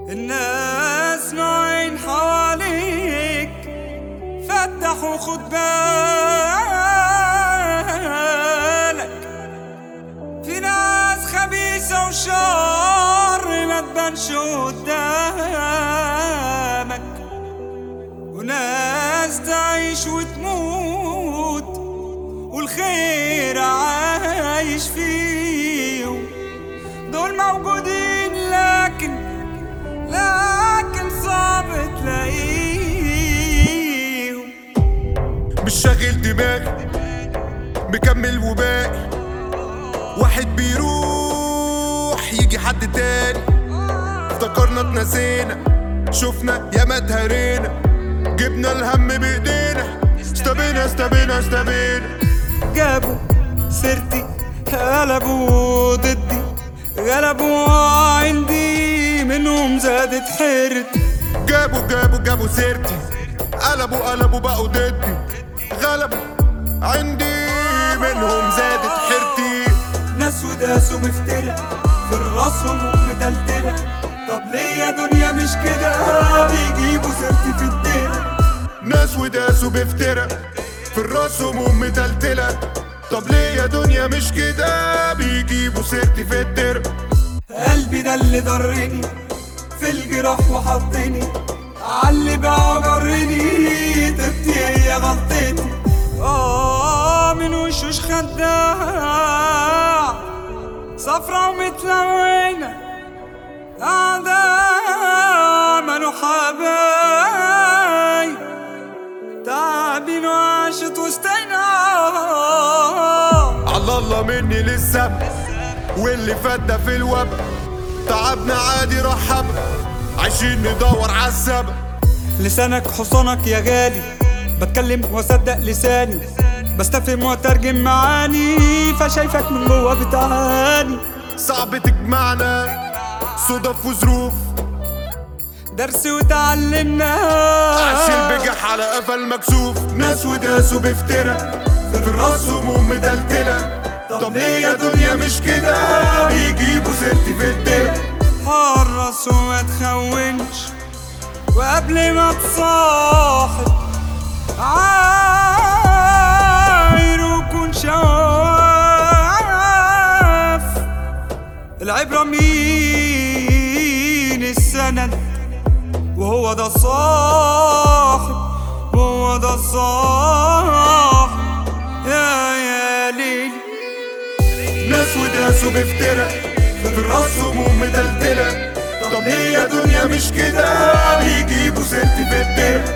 الناس نوعين حواليك، فتح وخد بالك. في ناس خبيثة وشر ما تبانش قدامك، وناس تعيش وتموت والخير عايش فيهم. دول موجودين لكن صعب تلاقيهم. مش شاغل دماغي مكمل وباقي، واحد بيروح يجي حد تاني. افتكرنا اتنسينا، شفنا ياما اتهرينا، جبنا الهم بايدينا، استبينا جابوا سيرتي قلبوا ضدي، غلبوا عندي منهم زادت حيرتي. جابوا سيرتي قلبوا بقوا ضدي، غلبوا عندي منهم زادت حيرتي. ناس وداسوا مفترة في راسهم ومتلتلة، طب ليه يا دنيا مش كده بيجيبوا سيرتي في الدنيا. ناس وداسوا بفترة في راسهم ومتلتلة، طب ليه يا دنيا مش كده بيجيبوا سيرتي في الدرة. قلبي ده اللي ضرني في الجراح وحطني، عاللي بقى جرني، طبتي هي غلطتي. من وشوش خداع صفرا ومتلونة، أعداء عملوا حبايب، تعبين وعاشت وسطينا. على الله مني للسما واللي فات ده في الوبا، تعبنا عادي رحب عايشين ندور عالسبب. لسانك حصانك يا غالي، بتكلم واصدق لساني، بستفهم واترجم معاني، فشايفك من جوا بتعاني. صعب تجمعنا صدف وظروف، درس وتعلمنا عاشين بجح على قفا المكسوف. ناس وداسوا بفترة في راسهم ومدلتلة، طب ليه يا دنيا مش كده بيجيبوا سيرتي في الدنيا. حرص وما تخونش، وقبل ما تصاحب عاير وكون شواف. العبرة مين السند، وهو ده الصاحب، وهو ده الصاحب. يا ليلي ناس وداسوا بفترة في راسهم ومدلتلة، طب ليه يا دنيا مش كده بيجيبوا سيرتي في الدنيا.